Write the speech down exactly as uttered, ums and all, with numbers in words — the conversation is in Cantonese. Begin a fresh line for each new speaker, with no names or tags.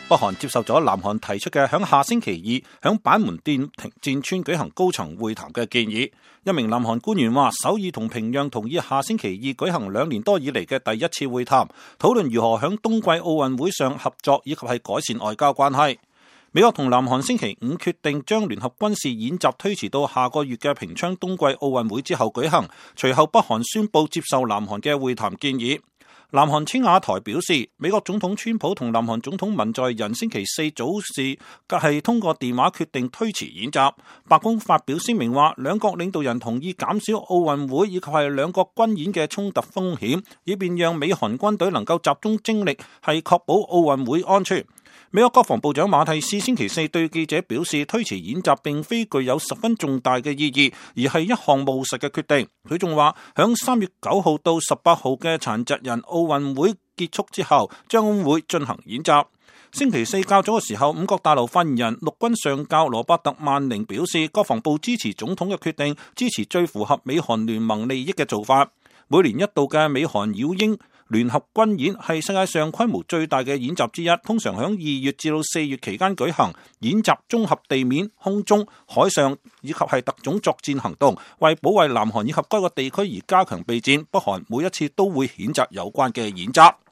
北韓接受咗南韓提出嘅響下星期二響板門店戰村舉行高層會談嘅建議。一名南韓官員話，首爾同平壤同意下星期二舉行兩年多以嚟嘅第一次會談，討論如何響冬季奧運會上合作以及係改善外交關係。美國同南韓星期五決定將聯合軍事演習推遲到下個月嘅平昌冬季奧運會之後舉行，隨後北韓宣布接受南韓嘅會談建議。南韓青瓦台表示，美國總統川普同南韓總統文在寅星期四早時係通過電話決定推遲演習。白宮發表聲明話，兩國領導人同意減少奧運會以及係兩國軍演嘅衝突風險，以便讓美韓軍隊能夠集中精力係確保奧運會安全。美國國防部長馬蒂斯星期四對記者表示，推遲演習並非具有十分重大嘅意義，而係一項務實嘅決定。佢仲話，響三月九號到十八號嘅殘疾人奧運會結束之後，將會進行演習。星期四較早嘅時候，五角大樓發言人陸軍上校羅伯特萬寧表示，國防部支持總統嘅決定，支持最符合美韓聯盟利益嘅做法。每年一度嘅美韓擾英聯合軍演係世界上規模最大嘅演習之一，通常響二月至到四月期間舉行。演習綜合地面、空中、海上以及係特種作戰行動，為保衛南韓以及該個地區而加強備戰。北韓每一次都會譴責有關嘅演習。